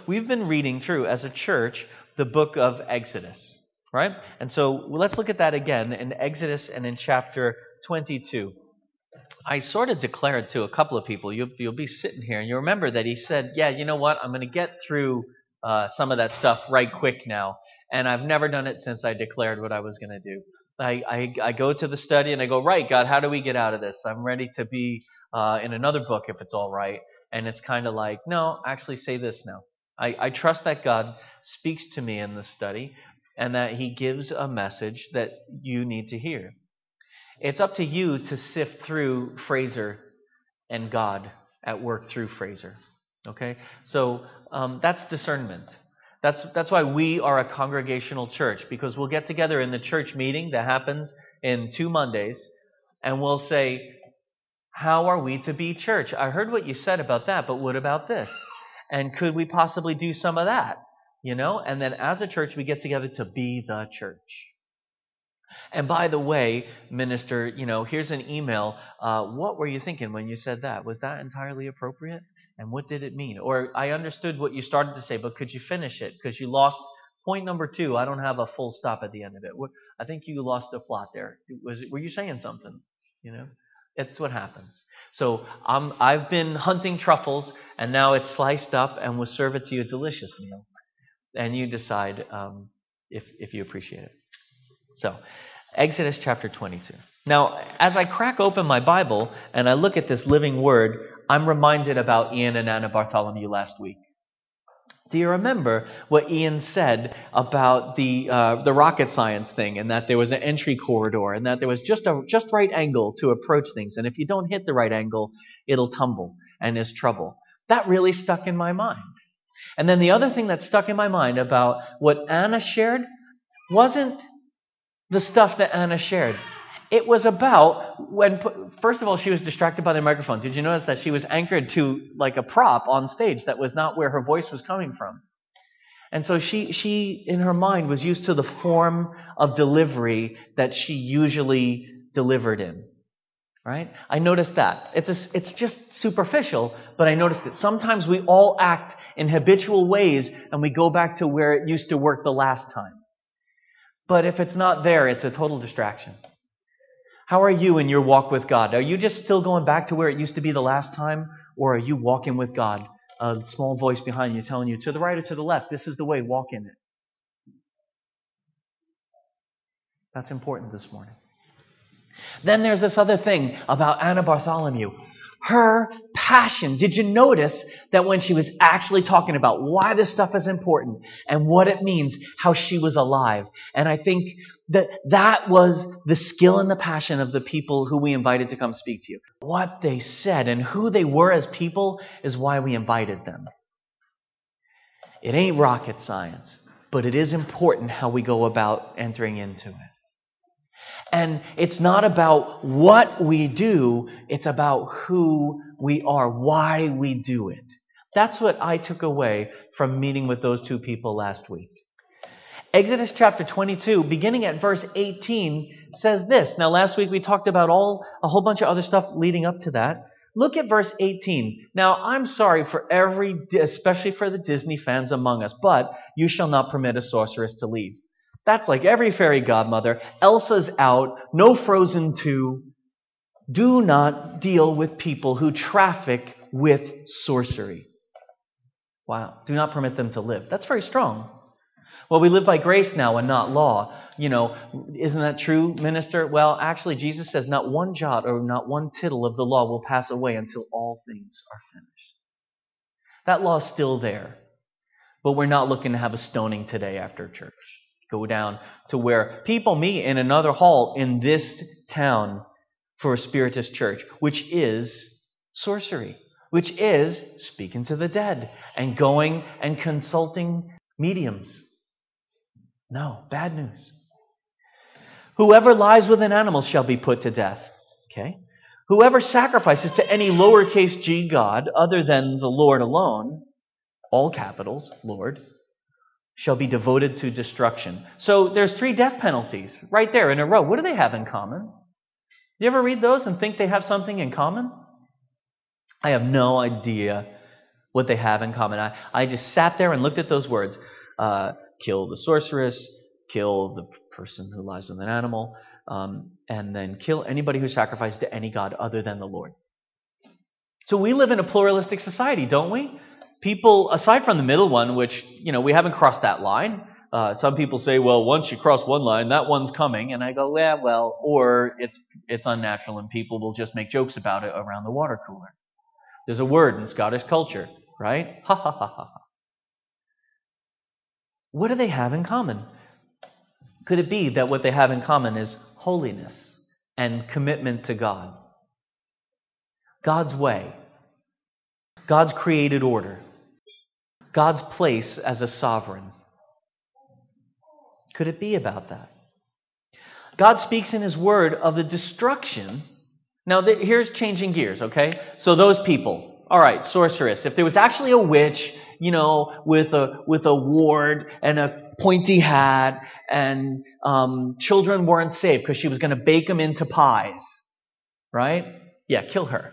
we've been reading through, as a church, the book of Exodus, right? And so let's look at that again in Exodus and in chapter 22. I sort of declared to a couple of people, you'll be sitting here, and you remember that he said, yeah, you know what, I'm going to get through some of that stuff right quick now. And I've never done it since I declared what I was going to do. I go to the study and I go, right, God, how do we get out of this? I'm ready to be in another book if it's all right. And it's kind of like, no, actually say this now. I trust that God speaks to me in the study and that he gives a message that you need to hear. It's up to you to sift through Fraser and God at work through Fraser. Okay? So that's discernment. That's why we are a congregational church, because we'll get together in the church meeting that happens in 2 Mondays, and we'll say, how are we to be church? I heard what you said about that, but what about this? And could we possibly do some of that? You know? And then as a church, we get together to be the church. And by the way, minister, here's an email. What were you thinking when you said that? Was that entirely appropriate? And what did it mean? Or I understood what you started to say, but could you finish it? Because you lost point number 2. I don't have a full stop at the end of it. I think you lost a plot there. Were you saying something? It's what happens. So I've been hunting truffles, and now it's sliced up, and we'll serve it to you a delicious meal. And you decide if you appreciate it. So, Exodus chapter 22. Now, as I crack open my Bible and I look at this living word, I'm reminded about Ian and Anna Bartholomew last week. Do you remember what Ian said about the rocket science thing, and that there was an entry corridor, and that there was just right angle to approach things, and if you don't hit the right angle, it'll tumble and there's trouble? That really stuck in my mind. And then the other thing that stuck in my mind about what Anna shared wasn't the stuff that Anna shared. It was about when, first of all, she was distracted by the microphone. Did you notice that she was anchored to like a prop on stage that was not where her voice was coming from? And so she in her mind was used to the form of delivery that she usually delivered in. Right? I noticed that. It's just superficial, but I noticed it. Sometimes we all act in habitual ways and we go back to where it used to work the last time. But if it's not there, it's a total distraction. How are you in your walk with God? Are you just still going back to where it used to be the last time? Or are you walking with God? A small voice behind you telling you to the right or to the left, this is the way, walk in it. That's important this morning. Then there's this other thing about Anna Bartholomew. Her passion. Did you notice that when she was actually talking about why this stuff is important and what it means, how she was alive? And I think that was the skill and the passion of the people who we invited to come speak to you. What they said and who they were as people is why we invited them. It ain't rocket science, but it is important how we go about entering into it. And it's not about what we do, it's about who we are, why we do it. That's what I took away from meeting with those 2 people last week. Exodus chapter 22, beginning at verse 18, says this. Now, last week we talked about a whole bunch of other stuff leading up to that. Look at verse 18. Now, I'm sorry for especially for the Disney fans among us, but you shall not permit a sorceress to leave. That's like every fairy godmother. Elsa's out. No Frozen 2. Do not deal with people who traffic with sorcery. Wow. Do not permit them to live. That's very strong. Well, we live by grace now and not law. Isn't that true, minister? Well, actually, Jesus says not one jot or not one tittle of the law will pass away until all things are finished. That law is still there. But we're not looking to have a stoning today after church. Go down to where people meet in another hall in this town for a Spiritist church, which is sorcery, which is speaking to the dead and going and consulting mediums. No, bad news. Whoever lies with an animal shall be put to death. Okay? Whoever sacrifices to any lowercase g god other than the Lord alone, all capitals, Lord, shall be devoted to destruction. So there's 3 death penalties right there in a row. What do they have in common? Do you ever read those and think they have something in common? I have no idea what they have in common. I just sat there and looked at those words. Kill the sorceress, kill the person who lies with an animal, and then kill anybody who sacrifices to any god other than the Lord. So we live in a pluralistic society, don't we? People, aside from the middle one, which, we haven't crossed that line. Some people say, well, once you cross one line, that one's coming. And I go, yeah, well, or it's unnatural and people will just make jokes about it around the water cooler. There's a word in Scottish culture, right? Ha ha ha ha. What do they have in common? Could it be that what they have in common is holiness and commitment to God? God's way, God's created order, God's place as a sovereign. Could it be about that? God speaks in His Word of the destruction. Now, here's changing gears, okay? So those people, all right, sorceress. If there was actually a witch, with a ward and a pointy hat, and children weren't safe because she was going to bake them into pies, right? Yeah, kill her.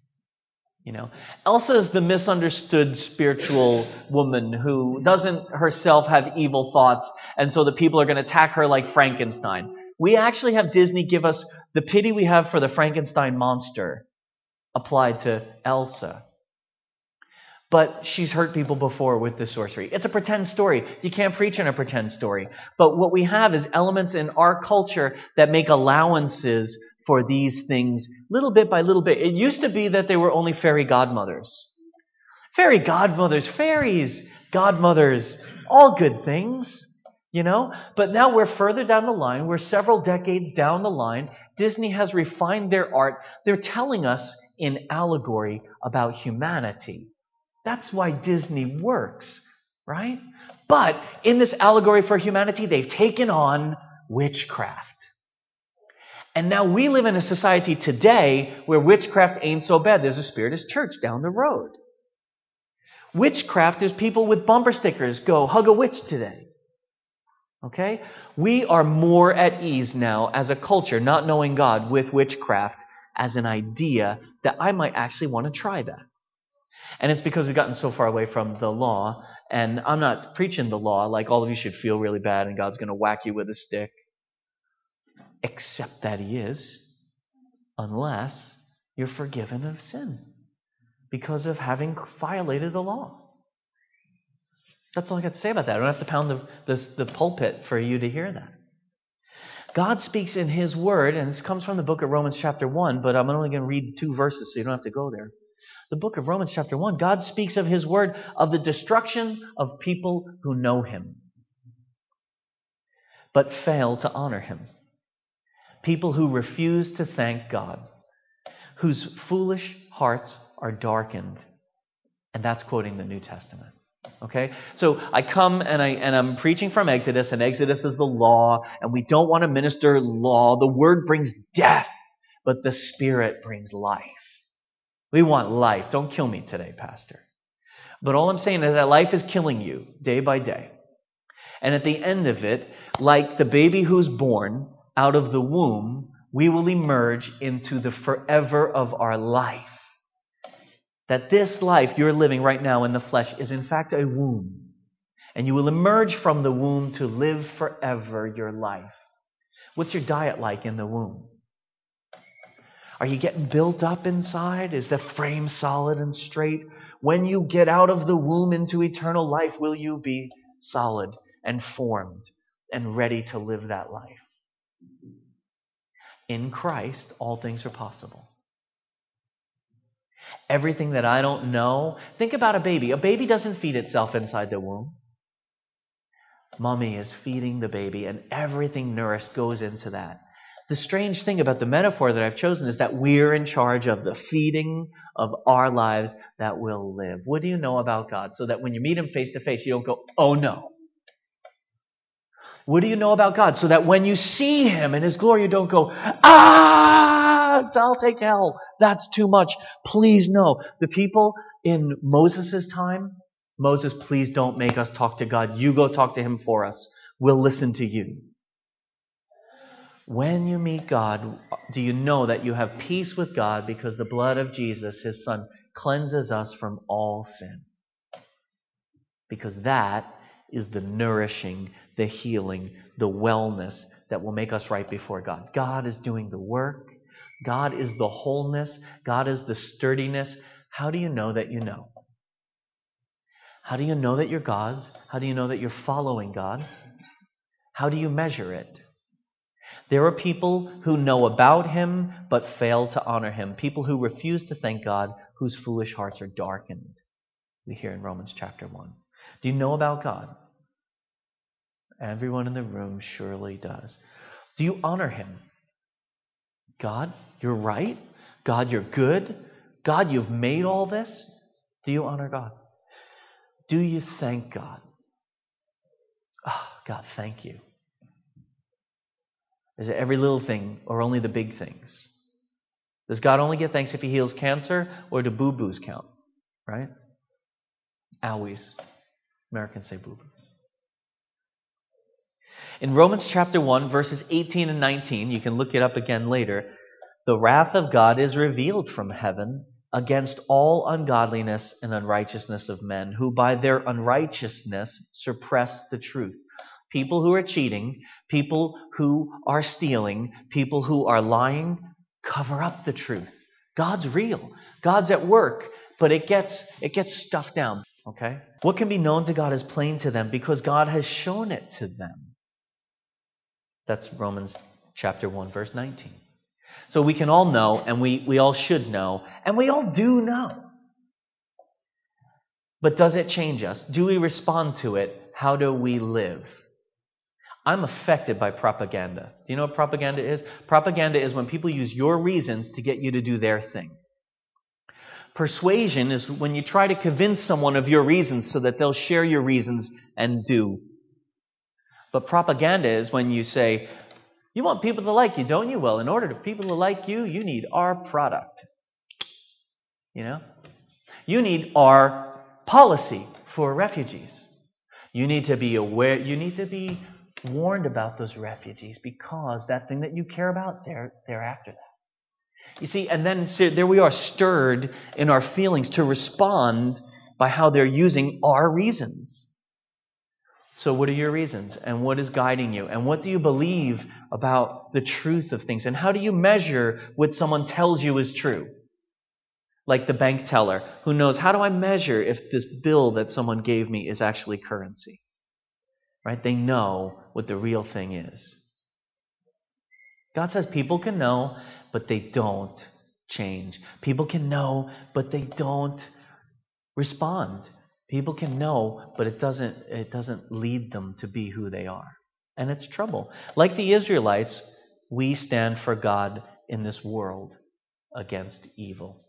Elsa is the misunderstood spiritual woman who doesn't herself have evil thoughts, and so the people are going to attack her like Frankenstein. We actually have Disney give us the pity we have for the Frankenstein monster applied to Elsa. But she's hurt people before with the sorcery. It's a pretend story. You can't preach in a pretend story. But what we have is elements in our culture that make allowances for these things little bit by little bit. It used to be that they were only fairy godmothers. Fairy godmothers, fairies, godmothers, all good things, But now we're further down the line. We're several decades down the line. Disney has refined their art. They're telling us in allegory about humanity. That's why Disney works, right? But in this allegory for humanity, they've taken on witchcraft. And now we live in a society today where witchcraft ain't so bad. There's a Spiritist church down the road. Witchcraft is people with bumper stickers go, hug a witch today. Okay? We are more at ease now as a culture, not knowing God, with witchcraft as an idea that I might actually want to try that. And it's because we've gotten so far away from the law. And I'm not preaching the law like all of you should feel really bad and God's going to whack you with a stick. Except that He is, unless you're forgiven of sin because of having violated the law. That's all I got to say about that. I don't have to pound the pulpit for you to hear that. God speaks in His Word, and this comes from the book of Romans chapter 1, but I'm only going to read 2 verses so you don't have to go there. The book of Romans chapter 1, God speaks of His Word of the destruction of people who know Him, but fail to honor Him. People who refuse to thank God, whose foolish hearts are darkened. And that's quoting the New Testament. Okay? So I come and I'm preaching from Exodus, and Exodus is the law, and we don't want to minister law. The Word brings death, but the Spirit brings life. We want life. Don't kill me today, Pastor. But all I'm saying is that life is killing you day by day. And at the end of it, like the baby who's born, out of the womb, we will emerge into the forever of our life. That this life you're living right now in the flesh is in fact a womb. And you will emerge from the womb to live forever your life. What's your diet like in the womb? Are you getting built up inside? Is the frame solid and straight? When you get out of the womb into eternal life, will you be solid and formed and ready to live that life? In Christ, all things are possible. Everything that I don't know. Think about a baby. A baby doesn't feed itself inside the womb. Mommy is feeding the baby, and everything nourished goes into that. The strange thing about the metaphor that I've chosen is that we're in charge of the feeding of our lives that will live. What do you know about God? So that when you meet Him face to face, you don't go, oh no. What do you know about God? So that when you see Him in His glory, you don't go, I'll take hell. That's too much. Please no. The people in Moses' time, Moses, please don't make us talk to God. You go talk to Him for us. We'll listen to you. When you meet God, do you know that you have peace with God because the blood of Jesus, His Son, cleanses us from all sin? Because that is the nourishing, the healing, the wellness that will make us right before God. God is doing the work. God is the wholeness. God is the sturdiness. How do you know that you know? How do you know that you're God's? How do you know that you're following God? How do you measure it? There are people who know about Him but fail to honor Him. People who refuse to thank God, whose foolish hearts are darkened. We hear in Romans chapter 1. Do you know about God? Everyone in the room surely does. Do you honor Him? God, you're right. God, you're good. God, you've made all this. Do you honor God? Do you thank God? Oh, God, thank you. Is it every little thing or only the big things? Does God only get thanks if He heals cancer, or do boo-boos count? Right? Owies. Americans say boo-boos. In Romans chapter 1, verses 18 and 19, you can look it up again later, the wrath of God is revealed from heaven against all ungodliness and unrighteousness of men, who by their unrighteousness suppress the truth. People who are cheating, people who are stealing, people who are lying, cover up the truth. God's real. God's at work, but it gets stuffed down. Okay? What can be known to God is plain to them because God has shown it to them. That's Romans chapter 1, verse 19. So we can all know, and we all should know, and we all do know. But does it change us? Do we respond to it? How do we live? I'm affected by propaganda. Do you know what propaganda is? Propaganda is when people use your reasons to get you to do their thing. Persuasion is when you try to convince someone of your reasons so that they'll share your reasons and do. But propaganda is when you say, you want people to like you, don't you? Well, in order for people to like you, you need our product. You know? You need our policy for refugees. You need to be aware, you need to be warned about those refugees because that thing that you care about, they're after that. You see, and then so there we are stirred in our feelings to respond by how they're using our reasons. So what are your reasons? And what is guiding you? And what do you believe about the truth of things? And how do you measure what someone tells you is true? Like the bank teller who knows, how do I measure if this bill that someone gave me is actually currency? Right? They know what the real thing is. God says people can know, but they don't change. People can know, but they don't respond. People can know, but it doesn't lead them to be who they are. And it's trouble. Like the Israelites, we stand for God in this world against evil.